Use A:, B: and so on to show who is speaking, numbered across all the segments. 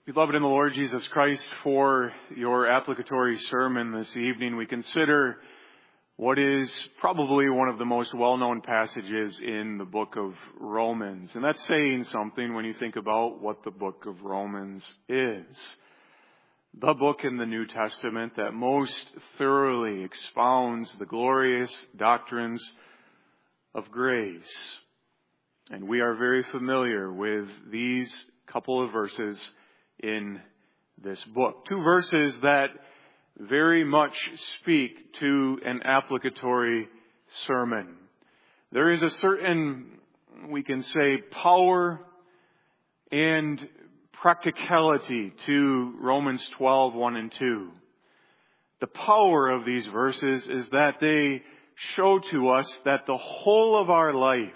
A: Beloved in the Lord Jesus Christ, for your applicatory sermon this evening, we consider what is probably one of the most well-known passages in the book of Romans. And that's saying something when you think about what the book of Romans is. The book in the New Testament that most thoroughly expounds the glorious doctrines of grace. And we are very familiar with these couple of verses in this book. Two verses that very much speak to an applicatory sermon. There is a certain, we can say, power and practicality to Romans 12:1 and 2. The power of these verses is that they show to us that the whole of our life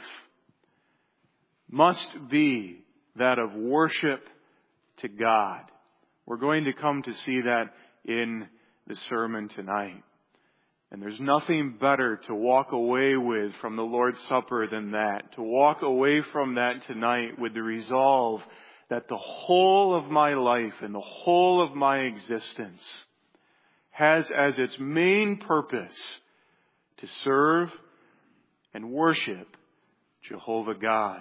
A: must be that of worship to God. We're going to come to see that in the sermon tonight. And there's nothing better to walk away with from the Lord's Supper than that. To walk away from that tonight with the resolve that the whole of my life and the whole of my existence has as its main purpose to serve and worship Jehovah God.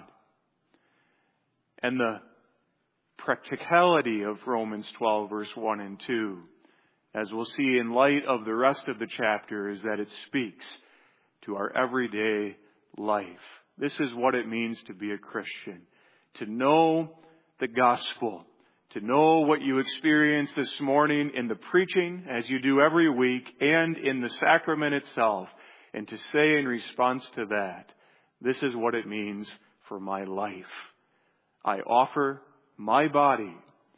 A: And the practicality of Romans 12, verse 1 and 2, as we'll see in light of the rest of the chapter, is that it speaks to our everyday life. This is what it means to be a Christian. To know the gospel. To know what you experienced this morning in the preaching, as you do every week, and in the sacrament itself. And to say in response to that, this is what it means for my life. I offer my body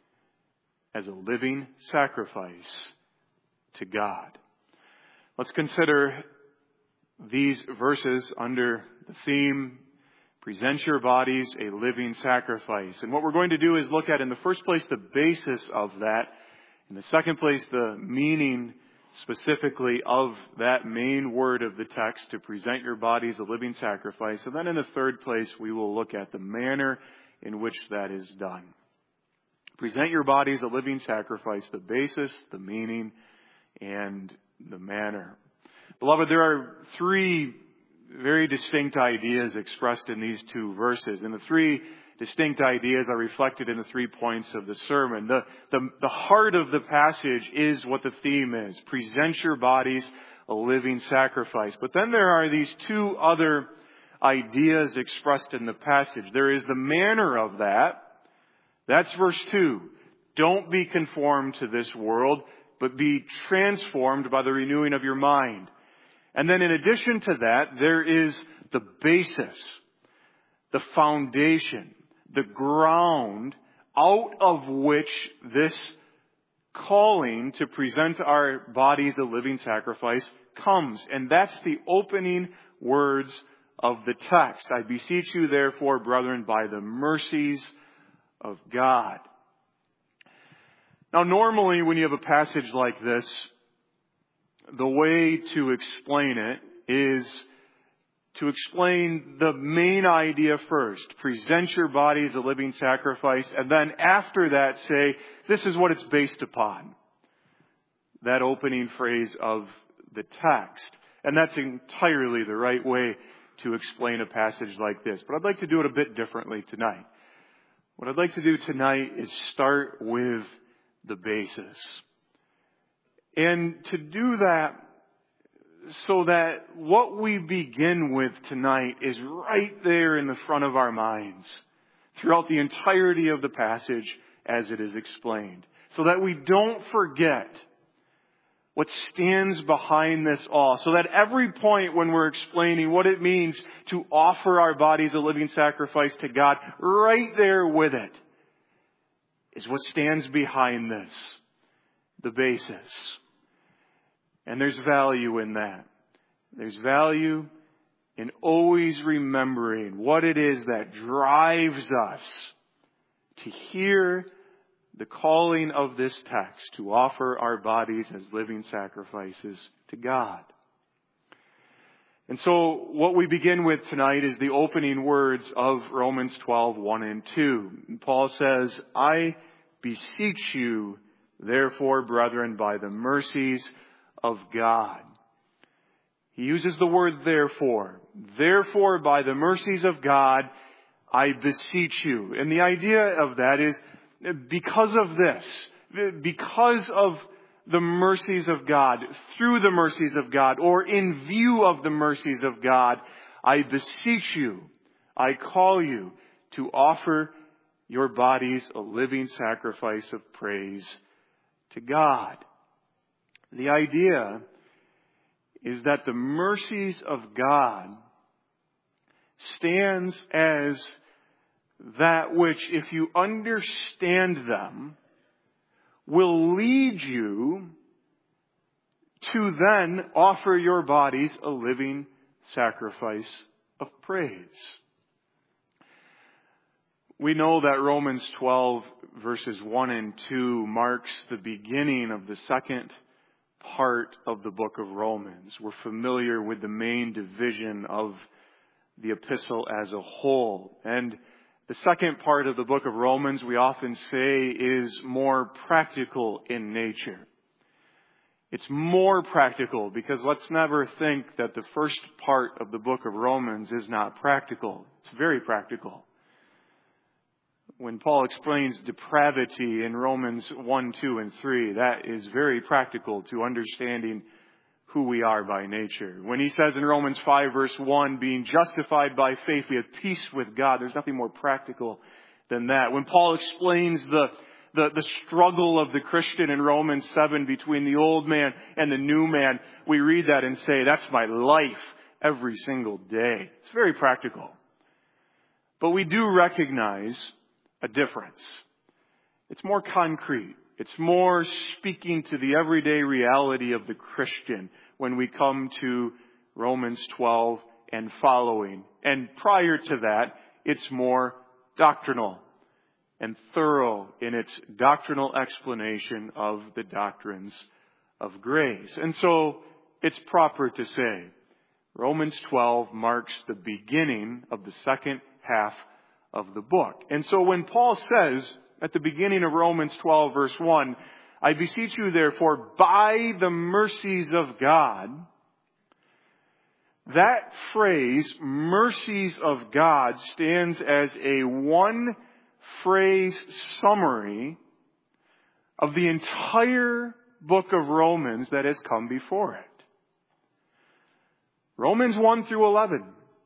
A: as a living sacrifice to God. Let's consider these verses under the theme, present your bodies a living sacrifice. And what we're going to do is look at, in the first place, the basis of that. In the second place, the meaning specifically of that main word of the text, to present your bodies a living sacrifice. And then in the third place, we will look at the manner in which that is done. Present your bodies a living sacrifice, the basis, the meaning, and the manner. Beloved, there are three very distinct ideas expressed in these two verses. And the three distinct ideas are reflected in the 3 points of the sermon. The heart of the passage is what the theme is. Present your bodies a living sacrifice. But then there are these two other ideas expressed in the passage. There is the manner of that. That's verse 2. Don't be conformed to this world, but be transformed by the renewing of your mind. And then in addition to that, there is the basis, the foundation, the ground out of which this calling to present our bodies a living sacrifice comes. And that's the opening words of the text. I beseech you, therefore, brethren, by the mercies of God. Now, normally when you have a passage like this, the way to explain it is to explain the main idea first. Present your body as a living sacrifice, and then after that say, this is what it's based upon. That opening phrase of the text. And that's entirely the right way to explain a passage like this. But I'd like to do it a bit differently tonight. What I'd like to do tonight is start with the basis. And to do that so that what we begin with tonight is right there in the front of our minds throughout the entirety of the passage as it is explained. So that we don't forget what stands behind this all. So that every point when we're explaining what it means to offer our bodies a living sacrifice to God, right there with it is what stands behind this. The basis. And there's value in that. There's value in always remembering what it is that drives us to hear the calling of this text to offer our bodies as living sacrifices to God. And so what we begin with tonight is the opening words of Romans 12:1 and 2. Paul says, I beseech you, therefore, brethren, by the mercies of God. He uses the word therefore. Therefore, by the mercies of God, I beseech you. And the idea of that is because of this, because of the mercies of God, through the mercies of God, or in view of the mercies of God, I beseech you, I call you to offer your bodies a living sacrifice of praise to God. The idea is that the mercies of God stands as that which, if you understand them, will lead you to then offer your bodies a living sacrifice of praise. We know that Romans 12 verses 1 and 2 marks the beginning of the second part of the book of Romans. We're familiar with the main division of the epistle as a whole. And the second part of the book of Romans, we often say, is more practical in nature. It's more practical because let's never think that the first part of the book of Romans is not practical. It's very practical. When Paul explains depravity in Romans 1, 2, and 3, that is very practical to understanding who we are by nature. When he says in Romans 5, verse 1, being justified by faith, we have peace with God. There's nothing more practical than that. When Paul explains the struggle of the Christian in Romans 7 between the old man and the new man, we read that and say, that's my life every single day. It's very practical. But we do recognize a difference. It's more concrete. It's more speaking to the everyday reality of the Christian when we come to Romans 12 and following. And prior to that, it's more doctrinal and thorough in its doctrinal explanation of the doctrines of grace. And so it's proper to say Romans 12 marks the beginning of the second half of the book. And so when Paul says at the beginning of Romans 12 verse 1, I beseech you therefore by the mercies of God, that phrase, mercies of God, stands as a one phrase summary of the entire book of Romans that has come before it. Romans 1 through 11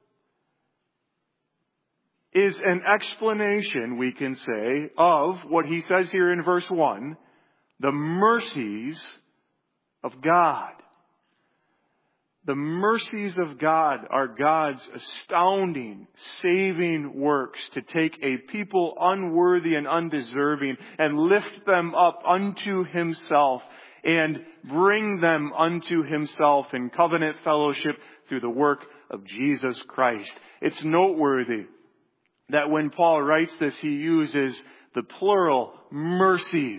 A: is an explanation, we can say, of what he says here in verse 1, the mercies of God. The mercies of God are God's astounding, saving works to take a people unworthy and undeserving and lift them up unto himself and bring them unto himself in covenant fellowship through the work of Jesus Christ. It's noteworthy that when Paul writes this, he uses the plural mercies.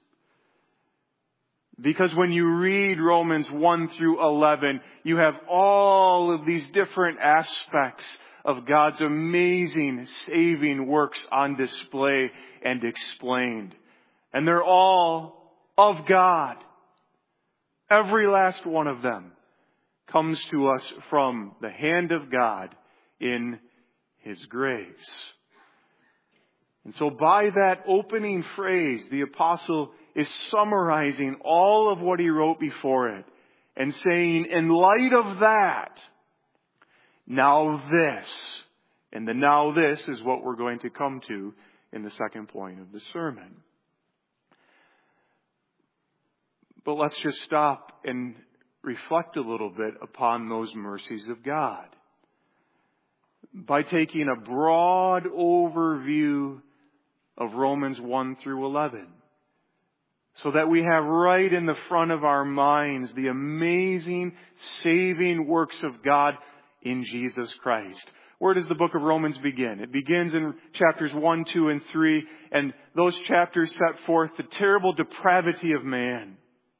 A: Because when you read Romans 1 through 11, you have all of these different aspects of God's amazing saving works on display and explained. And they're all of God. Every last one of them comes to us from the hand of God in His grace. And so by that opening phrase, the apostle is summarizing all of what he wrote before it and saying, in light of that, now this. And the now this is what we're going to come to in the second point of the sermon. But let's just stop and reflect a little bit upon those mercies of God. By taking a broad overview of Romans 1 through 11. So that we have right in the front of our minds the amazing saving works of God in Jesus Christ. Where does the book of Romans begin? It begins in chapters 1, 2, and 3. And those chapters set forth the terrible depravity of man.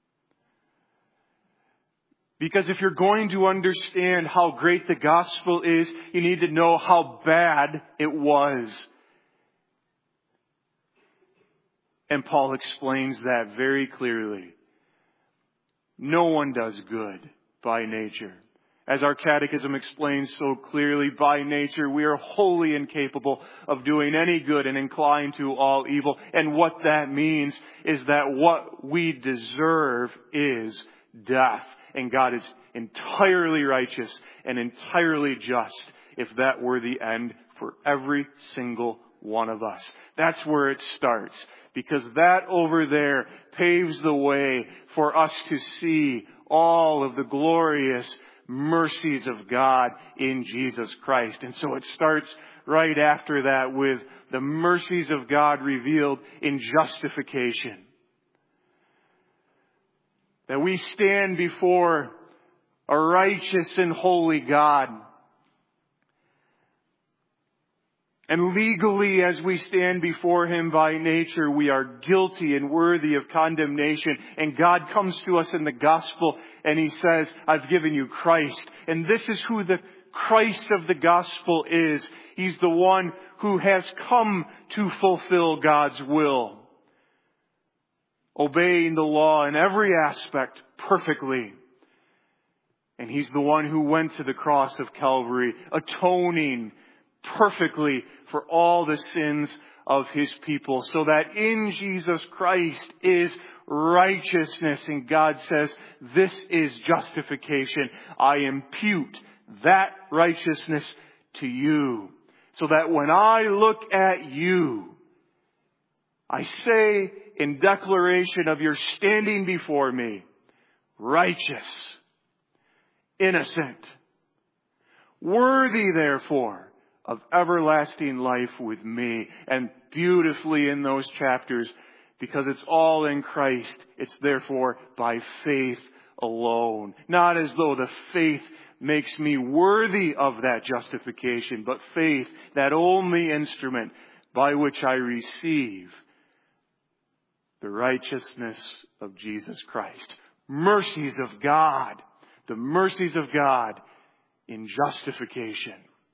A: Because if you're going to understand how great the gospel is, you need to know how bad it was. And Paul explains that very clearly. No one does good by nature. As our catechism explains so clearly, by nature we are wholly incapable of doing any good and inclined to all evil. And what that means is that what we deserve is death. And God is entirely righteous and entirely just if that were the end for every single one of us. That's where it starts. Because that over there paves the way for us to see all of the glorious mercies of God in Jesus Christ. And so it starts right after that with the mercies of God revealed in justification. That we stand before a righteous and holy God. And legally, as we stand before Him by nature, we are guilty and worthy of condemnation. And God comes to us in the gospel and He says, I've given you Christ. And this is who the Christ of the gospel is. He's the one who has come to fulfill God's will, obeying the law in every aspect perfectly. And He's the one who went to the cross of Calvary, atoning perfectly for all the sins of His people, so that in Jesus Christ is righteousness. And God says, this is justification. I impute that righteousness to you, so that when I look at you, I say in declaration of your standing before me, righteous, innocent, worthy therefore of everlasting life with me. And beautifully in those chapters, because it's all in Christ, it's therefore by faith alone. Not as though the faith makes me worthy of that justification, but faith, that only instrument by which I receive the righteousness of Jesus Christ. Mercies of God. The mercies of God in justification.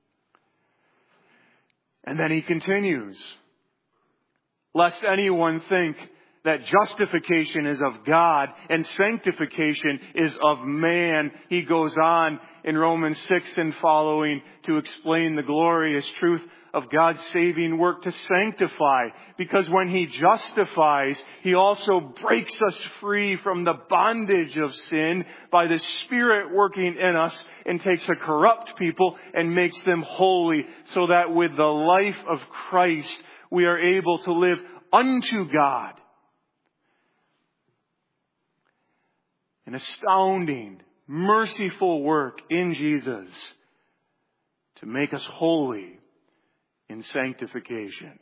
A: And then he continues, lest anyone think that justification is of God and sanctification is of man. He goes on in Romans 6 and following to explain the glorious truth of God's saving work to sanctify. Because when He justifies, He also breaks us free from the bondage of sin by the Spirit working in us, and takes a corrupt people and makes them holy, so that with the life of Christ we are able to live unto God. An astounding, merciful work in Jesus to make us holy in sanctification.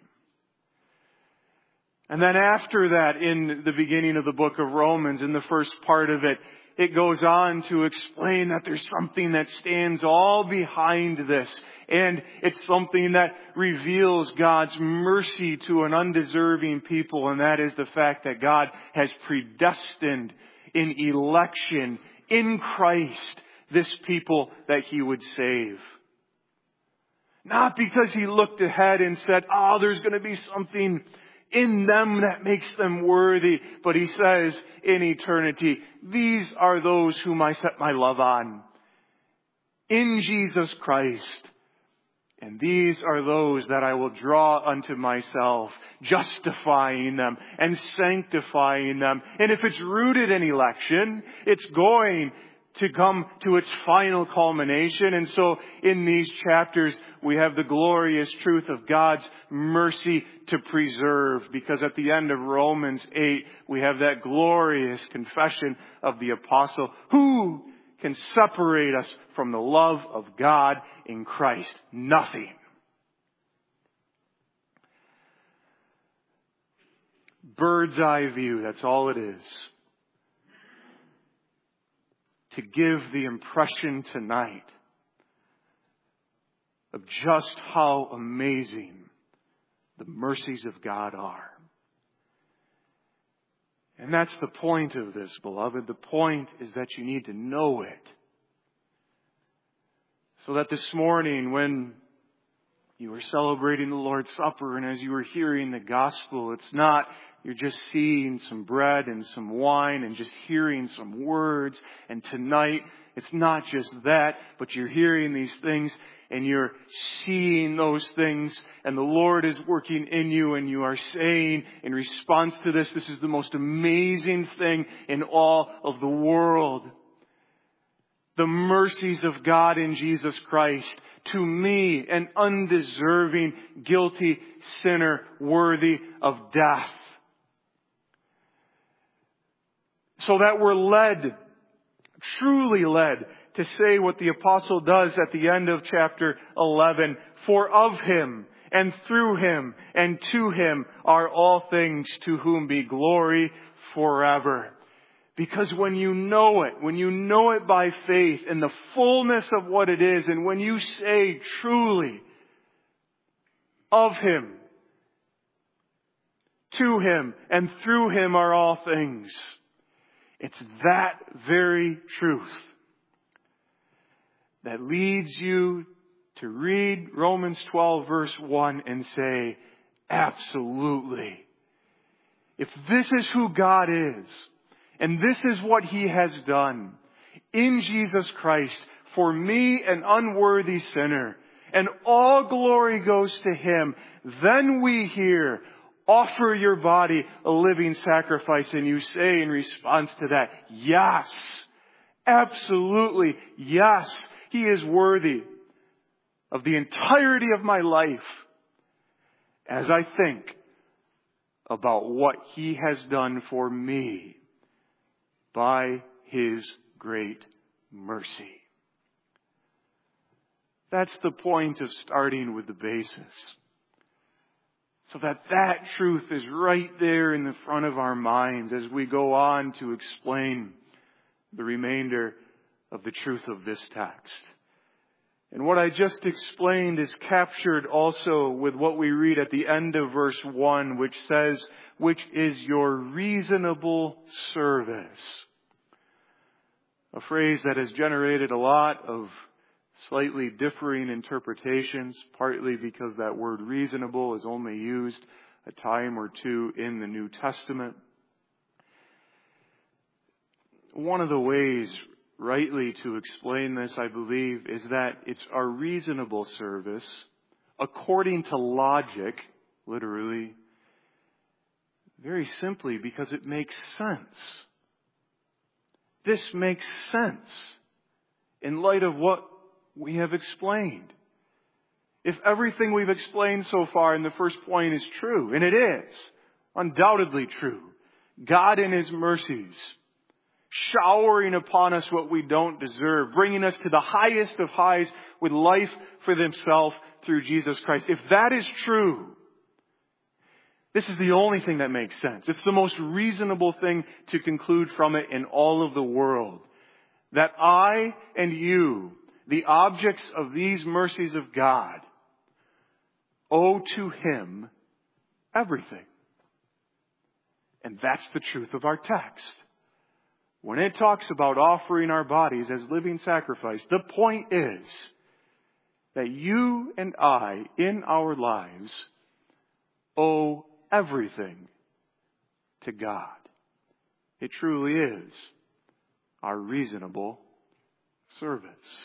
A: And then after that, in the beginning of the book of Romans, in the first part of it, it goes on to explain that there's something that stands all behind this. And it's something that reveals God's mercy to an undeserving people. And that is the fact that God has predestined in election in Christ this people that He would save. Not because He looked ahead and said, there's going to be something in them that makes them worthy. But He says in eternity, these are those whom I set my love on in Jesus Christ. And these are those that I will draw unto myself, justifying them and sanctifying them. And if it's rooted in election, it's going to come to its final culmination. And so in these chapters, we have the glorious truth of God's mercy to preserve. Because at the end of Romans 8, we have that glorious confession of the apostle, who can separate us from the love of God in Christ? Nothing. Bird's eye view, that's all it is. To give the impression tonight of just how amazing the mercies of God are. And that's the point of this, beloved. The point is that you need to know it. So that this morning, when you were celebrating the Lord's Supper, and as you were hearing the gospel, it's not you're just seeing some bread and some wine and just hearing some words. And tonight, it's not just that, but you're hearing these things and you're seeing those things, and the Lord is working in you, and you are saying in response to this, this is the most amazing thing in all of the world. The mercies of God in Jesus Christ to me, an undeserving, guilty sinner worthy of death. So that we're led, truly led, to say what the apostle does at the end of chapter 11. For of Him, and through Him, and to Him are all things, to whom be glory forever. Because when you know it by faith in the fullness of what it is, and when you say truly, of Him, to Him, and through Him are all things, it's that very truth that leads you to read Romans 12 verse 1 and say, absolutely. If this is who God is, and this is what He has done in Jesus Christ for me, an unworthy sinner, and all glory goes to Him, then we hear, offer your body a living sacrifice, and you say in response to that, yes, absolutely, yes, He is worthy of the entirety of my life as I think about what He has done for me by His great mercy. That's the point of starting with the basis. So that truth is right there in the front of our minds as we go on to explain the remainder of the truth of this text. And what I just explained is captured also with what we read at the end of verse 1, which says, which is your reasonable service. A phrase that has generated a lot of slightly differing interpretations, partly because that word reasonable is only used a time or two in the New Testament. One of the ways rightly to explain this, I believe, is that it's our reasonable service according to logic, literally, very simply because it makes sense. This makes sense in light of what we have explained. If everything we've explained so far in the first point is true, and it is undoubtedly true, God in His mercies showering upon us what we don't deserve, bringing us to the highest of highs with life for Himself through Jesus Christ. If that is true, this is the only thing that makes sense. It's the most reasonable thing to conclude from it in all of the world. That I and you, the objects of these mercies of God, owe to Him everything. And that's the truth of our text. When it talks about offering our bodies as living sacrifice, the point is that you and I, in our lives, owe everything to God. It truly is our reasonable service.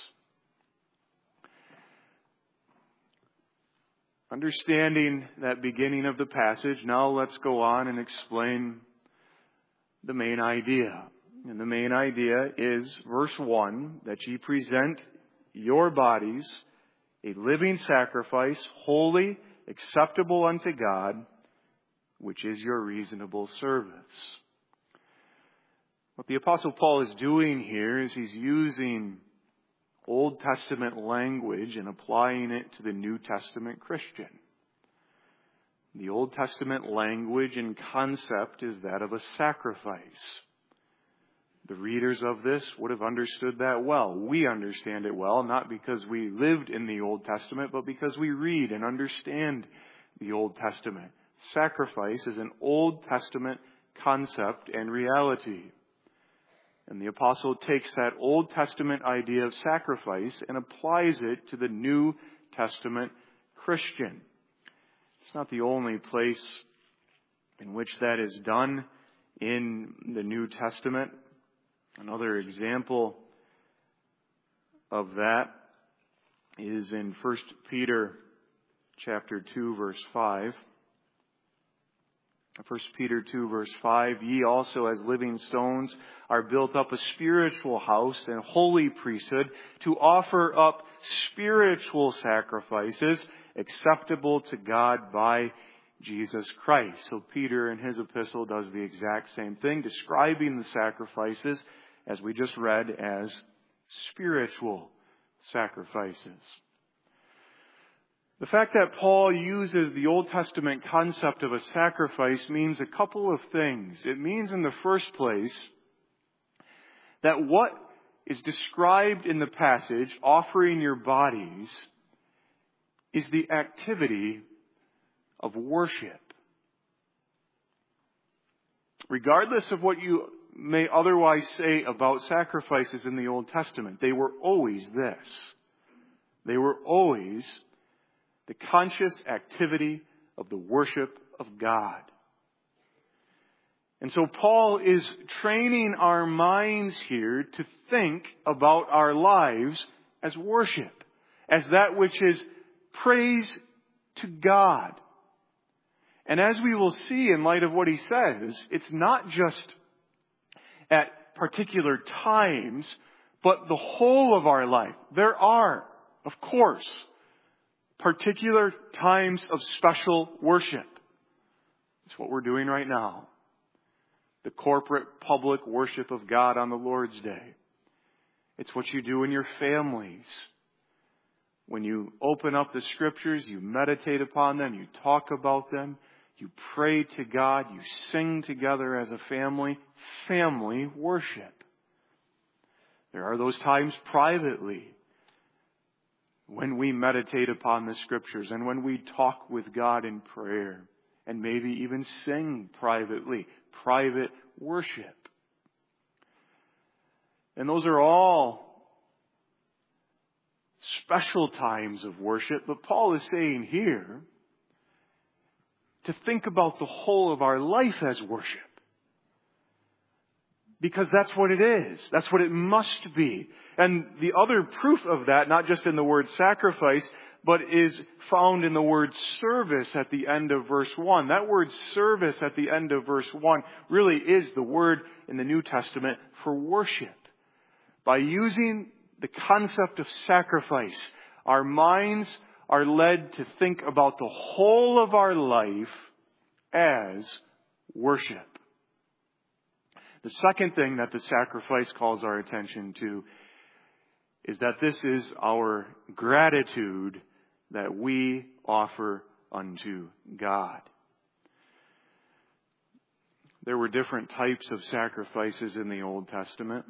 A: Understanding that beginning of the passage, now let's go on and explain the main idea. And the main idea is verse 1, that ye present your bodies a living sacrifice, holy, acceptable unto God, which is your reasonable service. What the Apostle Paul is doing here is he's using Old Testament language and applying it to the New Testament Christian. The Old Testament language and concept is that of a sacrifice. The readers of this would have understood that well. We understand it well, not because we lived in the Old Testament, but because we read and understand the Old Testament. Sacrifice is an Old Testament concept and reality. And the apostle takes that Old Testament idea of sacrifice and applies it to the New Testament Christian. It's not the only place in which that is done in the New Testament. Another example of that is in 1 Peter chapter 2, verse 5. 1 Peter 2, verse 5, ye also as living stones are built up a spiritual house and holy priesthood to offer up spiritual sacrifices acceptable to God by Jesus Christ. So Peter in his epistle does the exact same thing, describing the sacrifices, as we just read, as spiritual sacrifices. The fact that Paul uses the Old Testament concept of a sacrifice means a couple of things. It means, in the first place, that what is described in the passage, offering your bodies, is the activity of worship. Regardless of what you may otherwise say about sacrifices in the Old Testament, they were always this. They were always the conscious activity of the worship of God. And so Paul is training our minds here to think about our lives as worship, as that which is praise to God. And as we will see in light of what he says, it's not just at particular times, but the whole of our life. There are, of course, particular times of special worship. It's what we're doing right now. The corporate public worship of God on the Lord's Day. It's what you do in your families. When you open up the Scriptures, you meditate upon them, you talk about them, you pray to God, you sing together as a family. Family worship. There are those times privately, when we meditate upon the Scriptures and when we talk with God in prayer and maybe even sing privately, private worship. And those are all special times of worship. But Paul is saying here to think about the whole of our life as worship. Because that's what it is. That's what it must be. And the other proof of that, not just in the word sacrifice, but is found in the word service at the end of verse 1. That word service at the end of verse 1 really is the word in the New Testament for worship. By using the concept of sacrifice, our minds are led to think about the whole of our life as worship. The second thing that the sacrifice calls our attention to is that this is our gratitude that we offer unto God. There were different types of sacrifices in the Old Testament.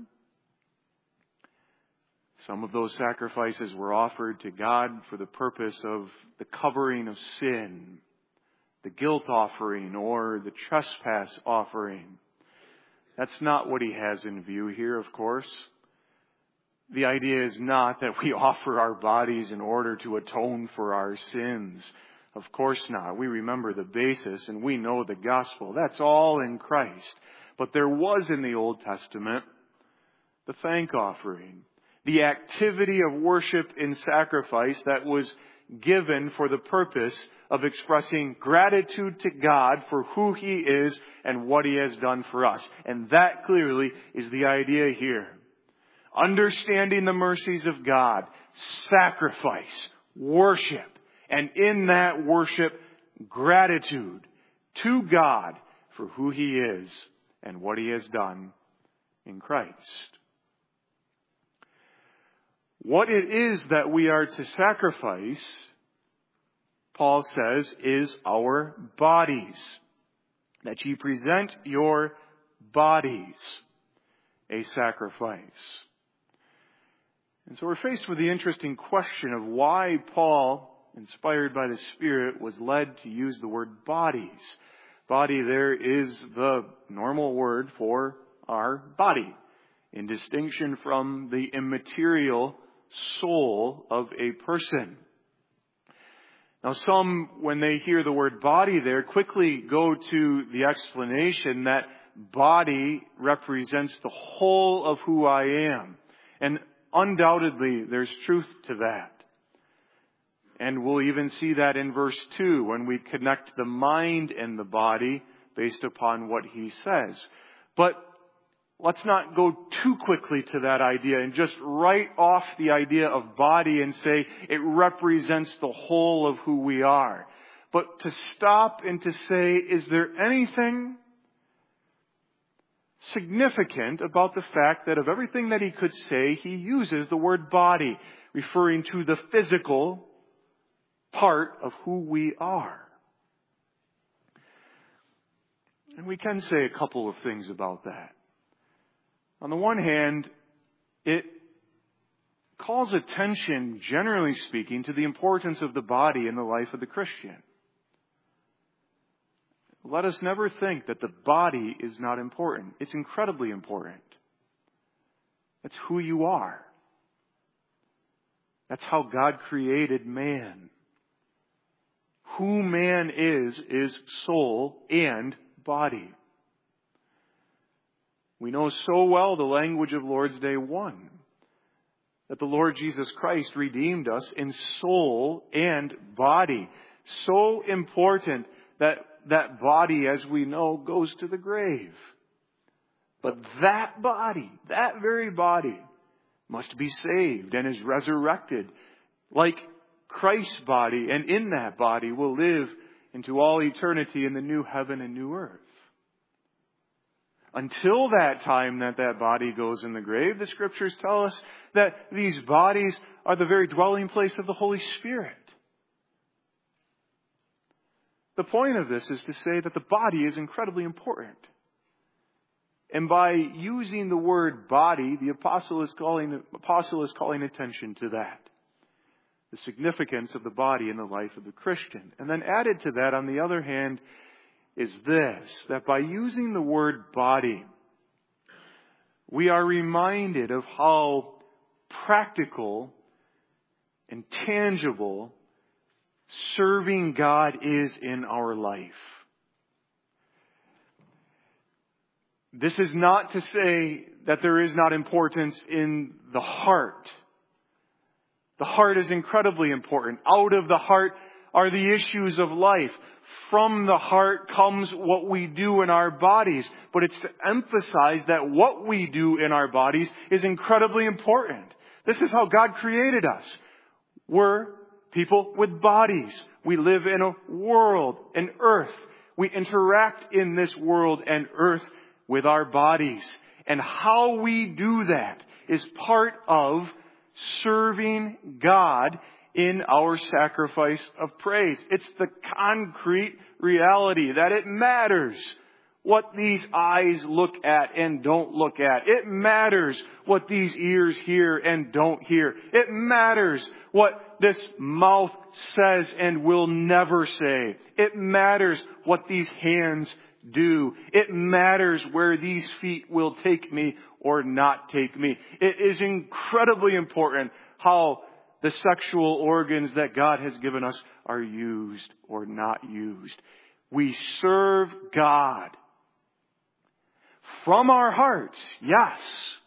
A: Some of those sacrifices were offered to God for the purpose of the covering of sin, the guilt offering, or the trespass offering. That's not what he has in view here, of course. The idea is not that we offer our bodies in order to atone for our sins. Of course not. We remember the basis and we know the gospel. That's all in Christ. But there was in the Old Testament the thank offering, the activity of worship in sacrifice that was given for the purpose of expressing gratitude to God for who He is and what He has done for us. And that clearly is the idea here. Understanding the mercies of God, sacrifice, worship, and in that worship, gratitude to God for who He is and what He has done in Christ. What it is that we are to sacrifice, Paul says, is our bodies. That ye present your bodies a sacrifice. And so we're faced with the interesting question of why Paul, inspired by the Spirit, was led to use the word bodies. Body there is the normal word for our body, in distinction from the immaterial soul of a person. Now some, when they hear the word body there, quickly go to the explanation that body represents the whole of who I am. And undoubtedly, there's truth to that. And we'll even see that in verse 2 when we connect the mind and the body based upon what he says. But let's not go too quickly to that idea and just write off the idea of body and say it represents the whole of who we are. But to stop and to say, is there anything significant about the fact that of everything that he could say, he uses the word body, referring to the physical part of who we are? And we can say a couple of things about that. On the one hand, it calls attention, generally speaking, to the importance of the body in the life of the Christian. Let us never think that the body is not important. It's incredibly important. That's who you are. That's how God created man. Who man is soul and body. We know so well the language of Lord's Day 1, that the Lord Jesus Christ redeemed us in soul and body. So important that that body, as we know, goes to the grave. But that body, that very body, must be saved and is resurrected like Christ's body, and in that body will live into all eternity in the new heaven and new earth. Until that time that body goes in the grave, the Scriptures tell us that these bodies are the very dwelling place of the Holy Spirit. The point of this is to say that the body is incredibly important. And by using the word body, the apostle is calling attention to that. The significance of the body in the life of the Christian. And then added to that, on the other hand, is this, that by using the word body, we are reminded of how practical and tangible serving God is in our life. This is not to say that there is not importance in the heart. The heart is incredibly important. Out of the heart are the issues of life. From the heart comes what we do in our bodies. But it's to emphasize that what we do in our bodies is incredibly important. This is how God created us. We're people with bodies. We live in a world, an earth. We interact in this world and earth with our bodies. And how we do that is part of serving God in our sacrifice of praise. It's the concrete reality that it matters what these eyes look at and don't look at. It matters what these ears hear and don't hear. It matters what this mouth says and will never say. It matters what these hands do. It matters where these feet will take me or not take me. It is incredibly important how the sexual organs that God has given us are used or not used. We serve God from our hearts, yes,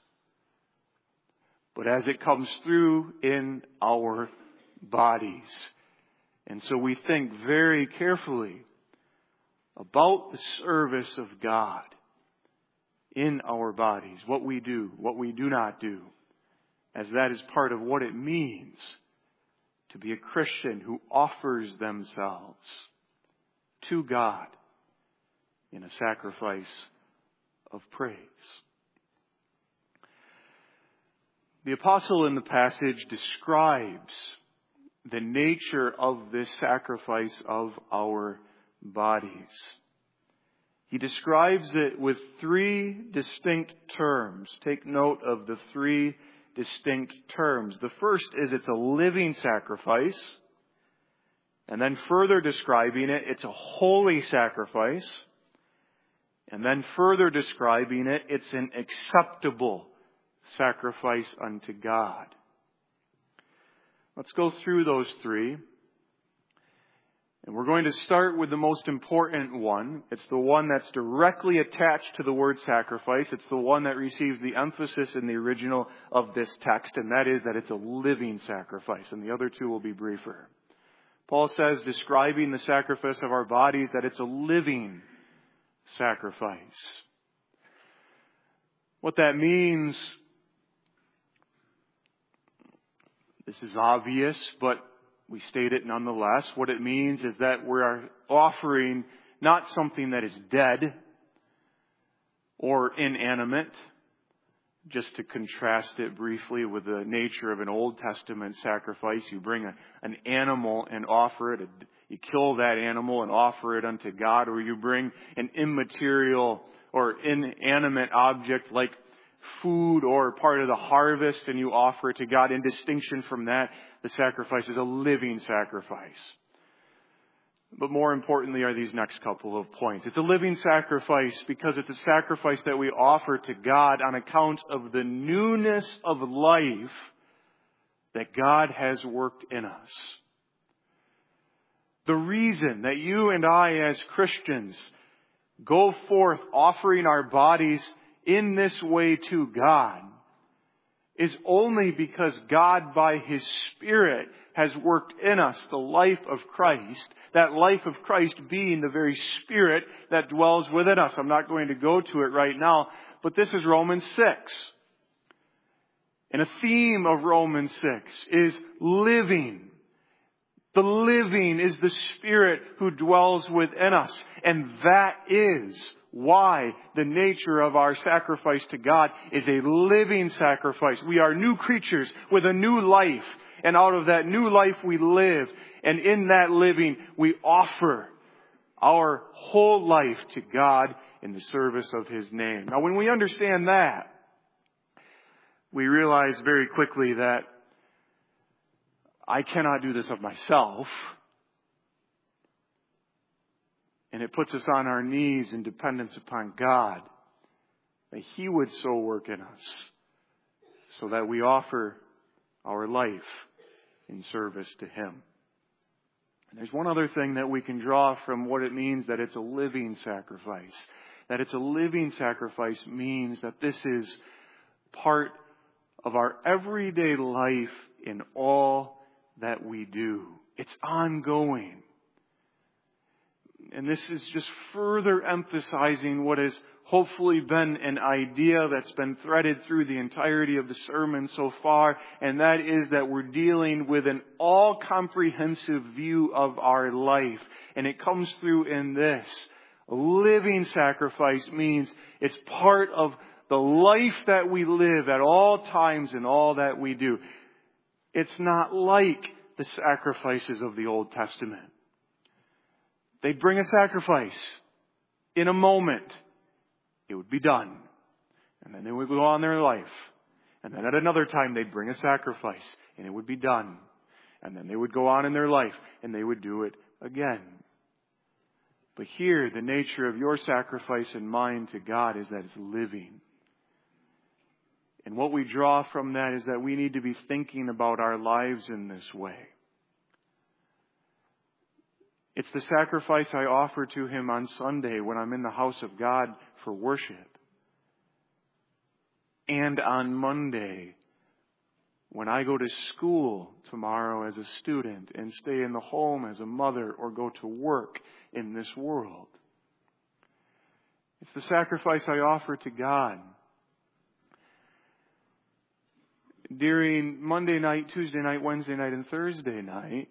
A: but as it comes through in our bodies. And so we think very carefully about the service of God in our bodies, what we do not do, as that is part of what it means to be a Christian who offers themselves to God in a sacrifice of praise. The apostle in the passage describes the nature of this sacrifice of our bodies. He describes it with three distinct terms. Take note of the three distinct terms. The first is it's a living sacrifice. And then further describing it, it's a holy sacrifice. And then further describing it, it's an acceptable sacrifice unto God. Let's go through those three. And we're going to start with the most important one. It's the one that's directly attached to the word sacrifice. It's the one that receives the emphasis in the original of this text, and that is that it's a living sacrifice. And the other two will be briefer. Paul says, describing the sacrifice of our bodies, that it's a living sacrifice. What that means, this is obvious, but we state it nonetheless. What it means is that we are offering not something that is dead or inanimate, just to contrast it briefly with the nature of an Old Testament sacrifice. You bring an animal and offer it. You kill that animal and offer it unto God. Or you bring an immaterial or inanimate object like food or part of the harvest and you offer it to God. In distinction from that, the sacrifice is a living sacrifice. But more importantly are these next couple of points. It's a living sacrifice because it's a sacrifice that we offer to God on account of the newness of life that God has worked in us. The reason that you and I as Christians go forth offering our bodies in this way to God is only because God by His Spirit has worked in us the life of Christ, that life of Christ being the very Spirit that dwells within us. I'm not going to go to it right now, but this is Romans 6. And a theme of Romans 6 is living. The living is the Spirit who dwells within us. And that is why the nature of our sacrifice to God is a living sacrifice. We are new creatures with a new life. And out of that new life we live. And in that living we offer our whole life to God in the service of His name. Now when we understand that, we realize very quickly that I cannot do this of myself. And it puts us on our knees in dependence upon God, that He would so work in us so that we offer our life in service to Him. And there's one other thing that we can draw from what it means that it's a living sacrifice. That it's a living sacrifice means that this is part of our everyday life in all that we do. It's ongoing. And this is just further emphasizing what has hopefully been an idea that's been threaded through the entirety of the sermon so far, and that is that we're dealing with an all-comprehensive view of our life. And it comes through in this. A living sacrifice means it's part of the life that we live at all times in all that we do. It's not like the sacrifices of the Old Testament. They'd bring a sacrifice in a moment. It would be done. And then they would go on their life. And then at another time they'd bring a sacrifice and it would be done. And then they would go on in their life and they would do it again. But here, the nature of your sacrifice and mine to God is that it's living. And what we draw from that is that we need to be thinking about our lives in this way. It's the sacrifice I offer to Him on Sunday when I'm in the house of God for worship. And on Monday, when I go to school tomorrow as a student and stay in the home as a mother or go to work in this world. It's the sacrifice I offer to God. During Monday night, Tuesday night, Wednesday night, and Thursday night,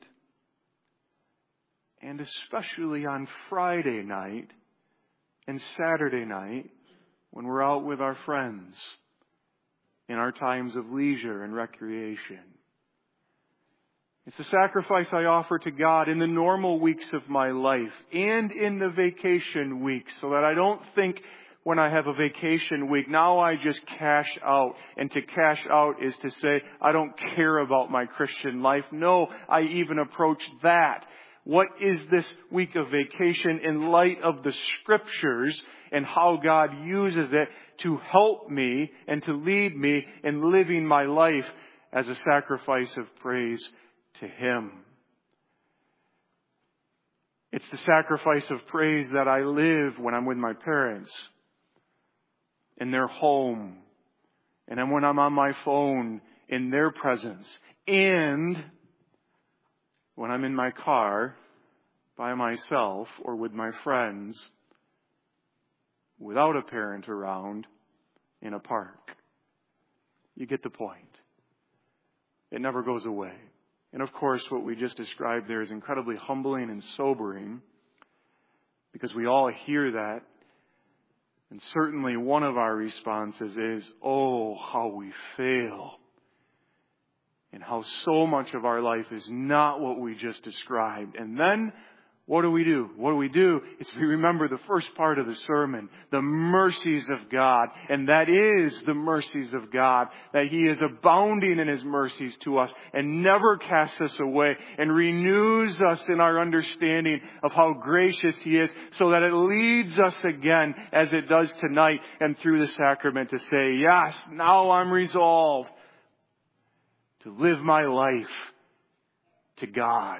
A: and especially on Friday night and Saturday night when we're out with our friends in our times of leisure and recreation. It's the sacrifice I offer to God in the normal weeks of my life and in the vacation weeks, so that I don't think when I have a vacation week, now I just cash out. And to cash out is to say, I don't care about my Christian life. No, I even approach that. What is this week of vacation in light of the Scriptures and how God uses it to help me and to lead me in living my life as a sacrifice of praise to Him? It's the sacrifice of praise that I live when I'm with my parents, in their home, and then when I'm on my phone, in their presence, and when I'm in my car, by myself, or with my friends, without a parent around, in a park. You get the point. It never goes away. And of course, what we just described there is incredibly humbling and sobering, because we all hear that. And certainly one of our responses is, oh, how we fail. And how so much of our life is not what we just described. And then, what do? What do is we remember the first part of the sermon, the mercies of God. And that is the mercies of God, that He is abounding in His mercies to us and never casts us away and renews us in our understanding of how gracious He is, so that it leads us again, as it does tonight and through the sacrament, to say, yes, now I'm resolved to live my life to God.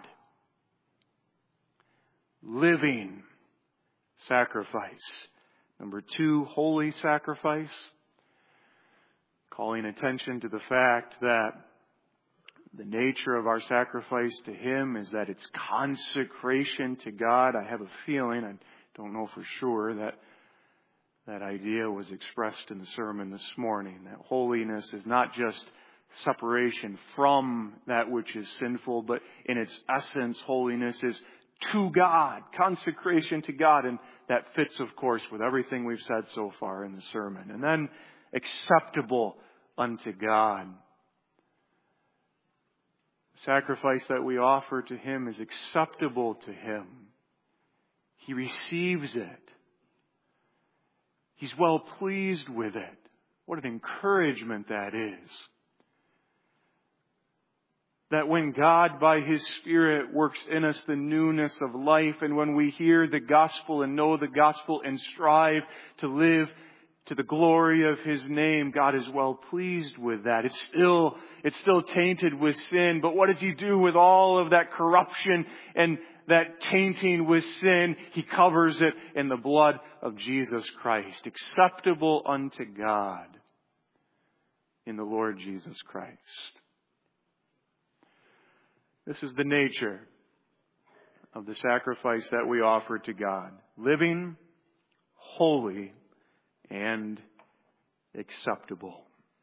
A: Living sacrifice. Number 2, holy sacrifice. Calling attention to the fact that the nature of our sacrifice to Him is that it's consecration to God. I have a feeling, I don't know for sure, that idea was expressed in the sermon this morning. That holiness is not just separation from that which is sinful, but in its essence, holiness is to God, consecration to God. And that fits, of course, with everything we've said so far in the sermon. And then acceptable unto God. The sacrifice that we offer to Him is acceptable to Him. He receives it. He's well pleased with it. What an encouragement that is. That when God, by His Spirit, works in us the newness of life, and when we hear the gospel and know the gospel and strive to live to the glory of His name, God is well pleased with that. It's still tainted with sin, but what does He do with all of that corruption and that tainting with sin? He covers it in the blood of Jesus Christ, acceptable unto God in the Lord Jesus Christ. This is the nature of the sacrifice that we offer to God. Living, holy, and acceptable.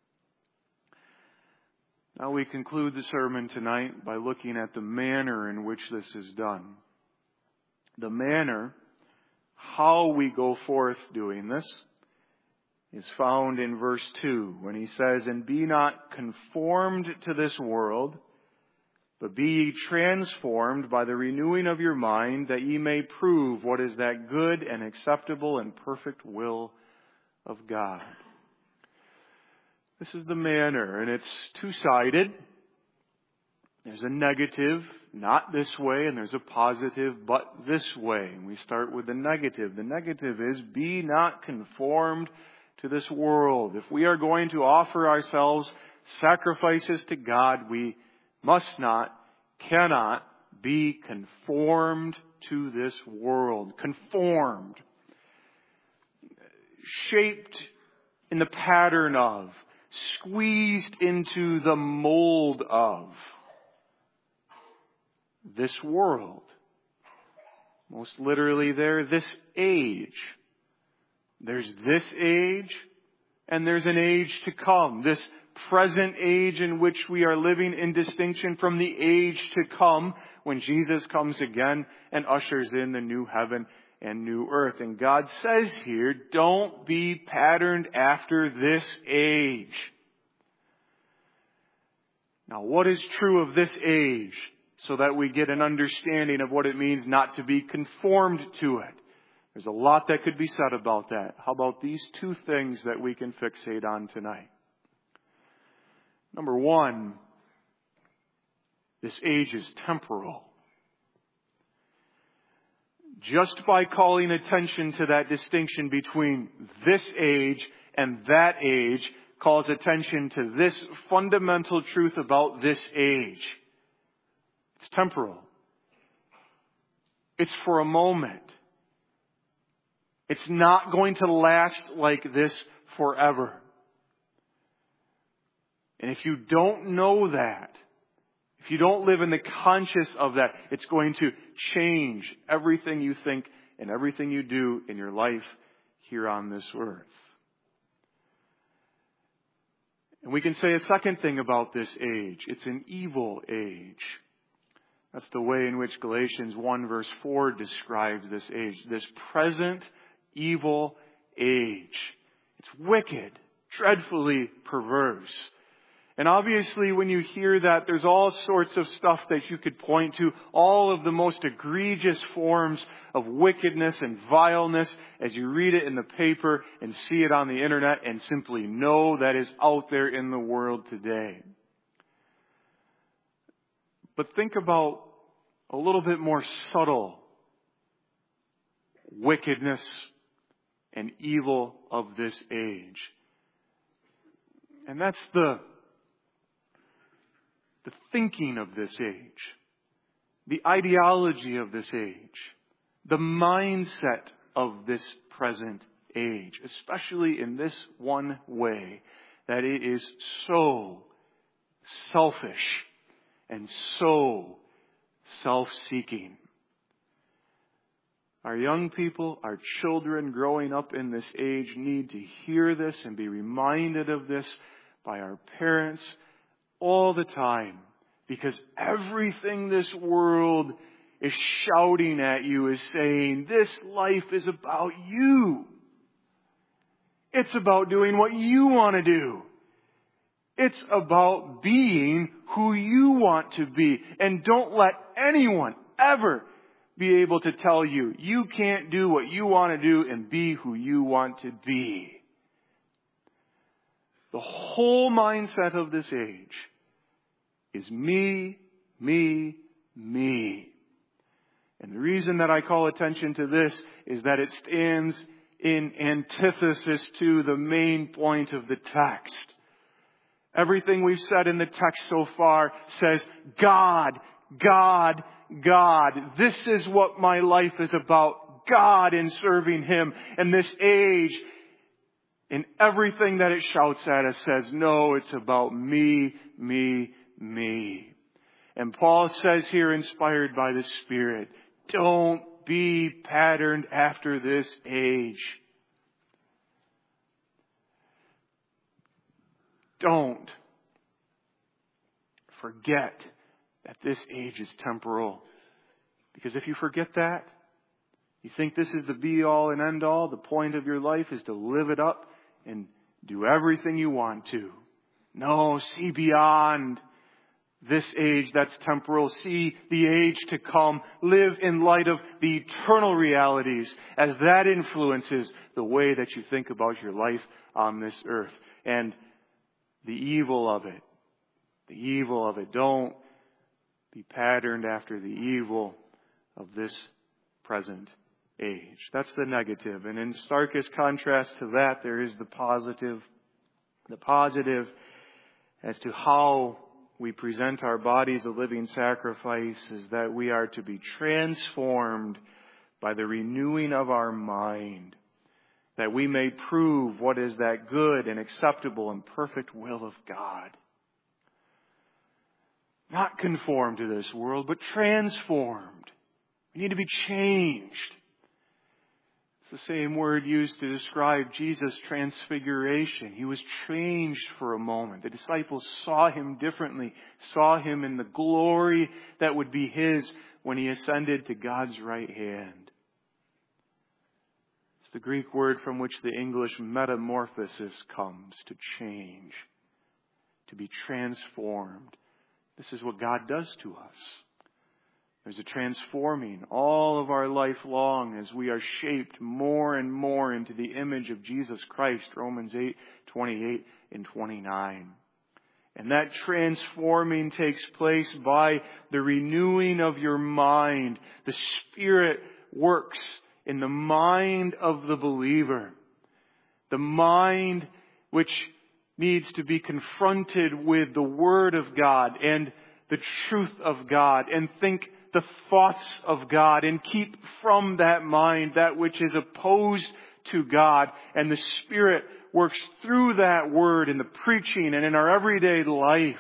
A: Now we conclude the sermon tonight by looking at the manner in which this is done. The manner, how we go forth doing this, is found in verse 2 when he says, "And be not conformed to this world, but be ye transformed by the renewing of your mind, that ye may prove what is that good and acceptable and perfect will of God." This is the manner, and it's two-sided. There's a negative, not this way, and there's a positive, but this way. And we start with the negative. The negative is, be not conformed to this world. If we are going to offer ourselves sacrifices to God, we must not, cannot be conformed to this world. Conformed. Shaped in the pattern of. Squeezed into the mold of this world. Most literally there, this age. There's this age, and there's an age to come. This present age in which we are living, in distinction from the age to come when Jesus comes again and ushers in the new heaven and new earth. And God says here, don't be patterned after this age. Now, what is true of this age, so that we get an understanding of what it means not to be conformed to it? There's a lot that could be said about that. How about these two things that we can fixate on tonight? Number one, this age is temporal. Just by calling attention to that distinction between this age and that age calls attention to this fundamental truth about this age. It's temporal. It's for a moment. It's not going to last like this forever. And if you don't know that, if you don't live in the conscious of that, it's going to change everything you think and everything you do in your life here on this earth. And we can say a second thing about this age. It's an evil age. That's the way in which Galatians 1 verse 4 describes this age. This present evil age. It's wicked, dreadfully perverse. And obviously when you hear that, there's all sorts of stuff that you could point to, all of the most egregious forms of wickedness and vileness as you read it in the paper and see it on the internet and simply know that is out there in the world today. But think about a little bit more subtle wickedness and evil of this age. And that's the thinking of this age, the ideology of this age, the mindset of this present age, especially in this one way, that it is so selfish and so self-seeking. Our young people, our children growing up in this age need to hear this and be reminded of this by our parents all the time, because everything this world is shouting at you is saying, this life is about you. It's about doing what you want to do. It's about being who you want to be. And don't let anyone ever be able to tell you, you can't do what you want to do and be who you want to be. The whole mindset of this age is me, me, me. And the reason that I call attention to this is that it stands in antithesis to the main point of the text. Everything we've said in the text so far says, God, God, God. This is what my life is about. God and serving Him. And this age, in everything that it shouts at us, says, no, it's about me, me, me. And Paul says here, inspired by the Spirit, don't be patterned after this age. Don't forget that this age is temporal. Because if you forget that, you think this is the be-all and end-all, the point of your life is to live it up and do everything you want to. No, see beyond this age that's temporal. See the age to come. Live in light of the eternal realities as that influences the way that you think about your life on this earth. And the evil of it. The evil of it. Don't be patterned after the evil of this present age. That's the negative. And in starkest contrast to that, there is the positive. The positive as to how we present our bodies a living sacrifice is that we are to be transformed by the renewing of our mind, that we may prove what is that good and acceptable and perfect will of God. Not conformed to this world, but transformed. We need to be changed. It's the same word used to describe Jesus' transfiguration. He was changed for a moment. The disciples saw Him differently, saw Him in the glory that would be His when He ascended to God's right hand. It's the Greek word from which the English metamorphosis comes, to change, to be transformed. This is what God does to us. There's a transforming all of our life long as we are shaped more and more into the image of Jesus Christ, Romans 8:28 and 29. And that transforming takes place by the renewing of your mind. The Spirit works in the mind of the believer. The mind which needs to be confronted with the Word of God and the truth of God and think the thoughts of God and keep from that mind that which is opposed to God. And the Spirit works through that word in the preaching and in our everyday life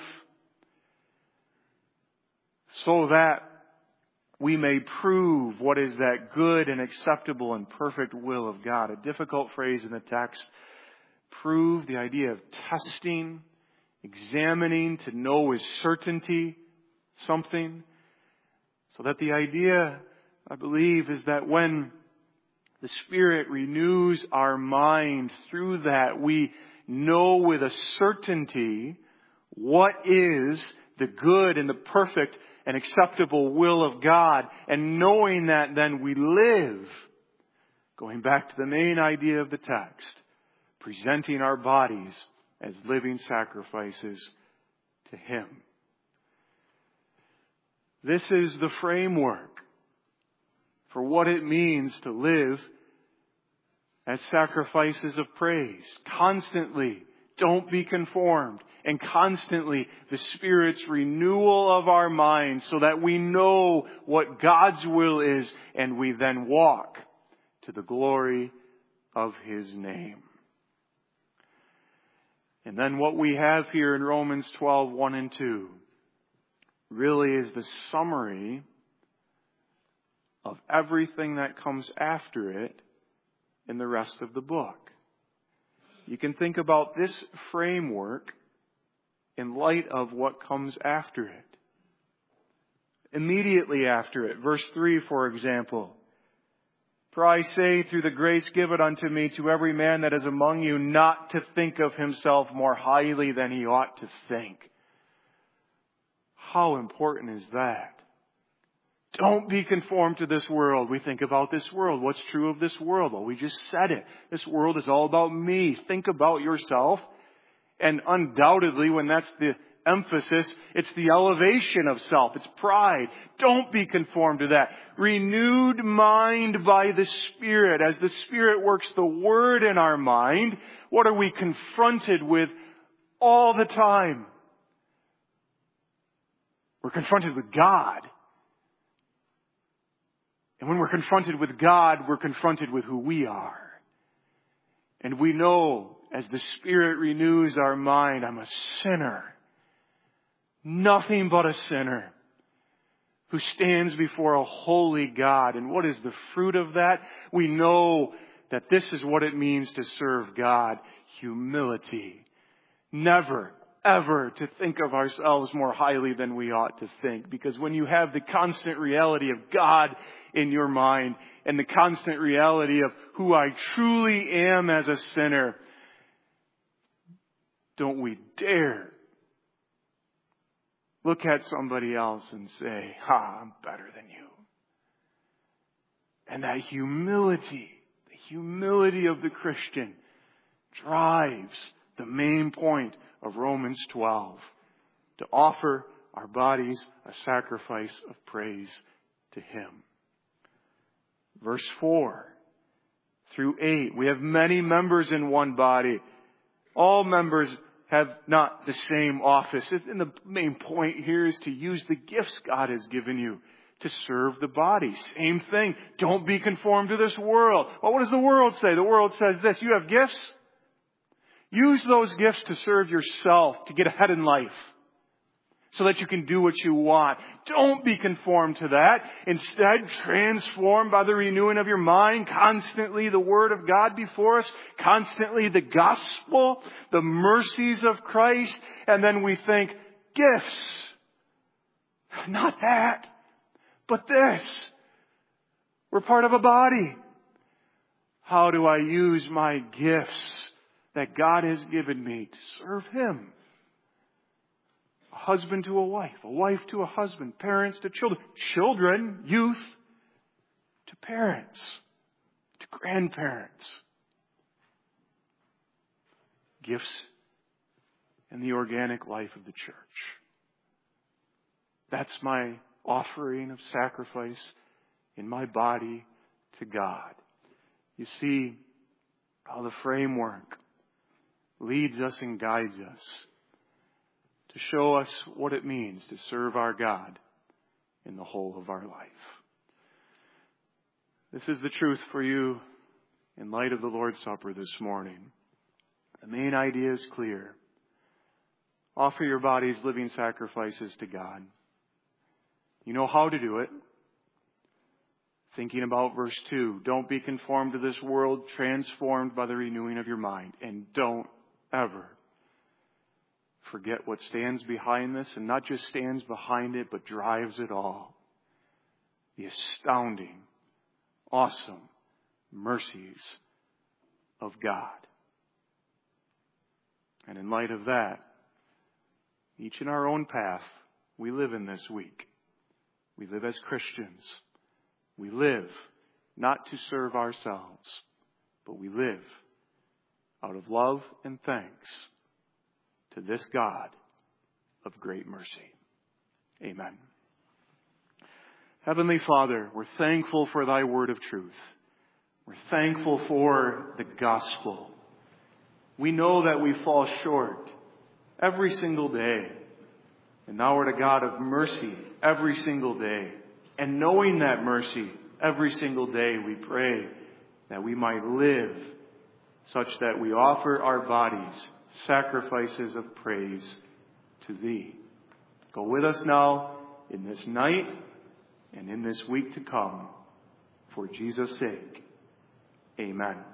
A: so that we may prove what is that good and acceptable and perfect will of God. A difficult phrase in the text. Prove, the idea of testing, examining to know with certainty something. So that the idea, I believe, is that when the Spirit renews our mind through that, we know with a certainty what is the good and the perfect and acceptable will of God. And knowing that, then we live, going back to the main idea of the text, presenting our bodies as living sacrifices to Him. This is the framework for what it means to live as sacrifices of praise. Constantly, don't be conformed. And constantly, the Spirit's renewal of our minds so that we know what God's will is and we then walk to the glory of His name. And then what we have here in Romans 12, 1 and 2 really is the summary of everything that comes after it in the rest of the book. You can think about this framework in light of what comes after it. Immediately after it, verse 3, for example. For I say, through the grace given unto me, to every man that is among you, not to think of himself more highly than he ought to think. How important is that? Don't be conformed to this world. We think about this world. What's true of this world? Well, we just said it. This world is all about me. Think about yourself. And undoubtedly, when that's the emphasis, it's the elevation of self. It's pride. Don't be conformed to that. Renewed mind by the Spirit. As the Spirit works the Word in our mind, what are we confronted with all the time? We're confronted with God. And when we're confronted with God, we're confronted with who we are. And we know, as the Spirit renews our mind, I'm a sinner. Nothing but a sinner who stands before a holy God. And what is the fruit of that? We know that this is what it means to serve God. Humility. Never, ever to think of ourselves more highly than we ought to think. Because when you have the constant reality of God in your mind and the constant reality of who I truly am as a sinner, don't we dare look at somebody else and say, I'm better than you. And that humility, the humility of the Christian, drives the main point of Romans 12, to offer our bodies a sacrifice of praise to Him. Verse 4 through 8, we have many members in one body. All members have not the same office. And the main point here is to use the gifts God has given you to serve the body. Same thing. Don't be conformed to this world. Well, what does the world say? The world says this: you have gifts. Use those gifts to serve yourself, to get ahead in life, so that you can do what you want. Don't be conformed to that. Instead, transform by the renewing of your mind. Constantly the Word of God before us. Constantly the gospel, the mercies of Christ. And then we think, gifts. Not that, but this. We're part of a body. How do I use my gifts that God has given me to serve Him? A husband to a wife to a husband, parents to children, children, youth to parents, to grandparents. Gifts in the organic life of the church. That's my offering of sacrifice in my body to God. You see how the framework leads us and guides us to show us what it means to serve our God in the whole of our life. This is the truth for you in light of the Lord's Supper this morning. The main idea is clear. Offer your bodies living sacrifices to God. You know how to do it. Thinking about verse 2, don't be conformed to this world, transformed by the renewing of your mind. And don't ever forget what stands behind this, and not just stands behind it, but drives it all. The astounding, awesome mercies of God. And in light of that, each in our own path, we live in this week. We live as Christians. We live not to serve ourselves, but we live out of love and thanks to this God of great mercy. Amen. Heavenly Father, we're thankful for thy word of truth. We're thankful for the gospel. We know that we fall short every single day. And thou art a God of mercy every single day. And knowing that mercy every single day, we pray that we might live such that we offer our bodies sacrifices of praise to Thee. Go with us now in this night and in this week to come. For Jesus' sake, amen.